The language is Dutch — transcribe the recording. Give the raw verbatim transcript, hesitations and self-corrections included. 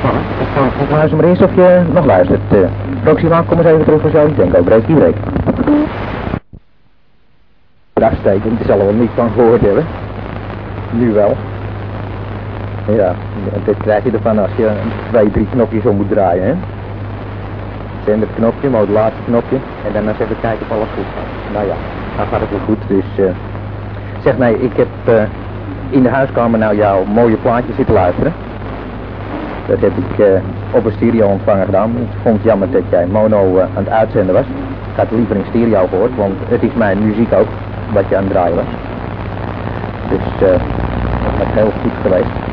Luister maar eerst of je nog luistert. Uh, Proxima, kom eens even terug voor jou. Ik denk ook, breek die breek. Dagsteken, die zal er wel niet van gehoord hebben. Nu wel. Ja, dit krijg je ervan als je twee, drie knopjes zo moet draaien, hè. Zender knopje, modulatie knopje. En dan eens even kijken of alles goed gaat. Nou ja, dan gaat het wel goed. Dus uh, zeg nee, ik heb uh, in de huiskamer nou jouw mooie plaatje zitten luisteren. Dat heb ik uh, op een stereo ontvanger gedaan. Ik vond het jammer dat jij mono uh, aan het uitzenden was. Ik had liever in stereo gehoord, want het is mijn muziek ook, wat je aan het draaien was. Dus uh, dat is heel goed geweest.